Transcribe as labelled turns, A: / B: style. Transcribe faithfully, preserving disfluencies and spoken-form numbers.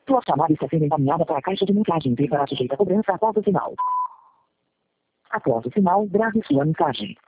A: Sua chamada está sendo encaminhada para a caixa de mensagem e será sujeita a cobrança após o sinal. Após o sinal, grave sua mensagem.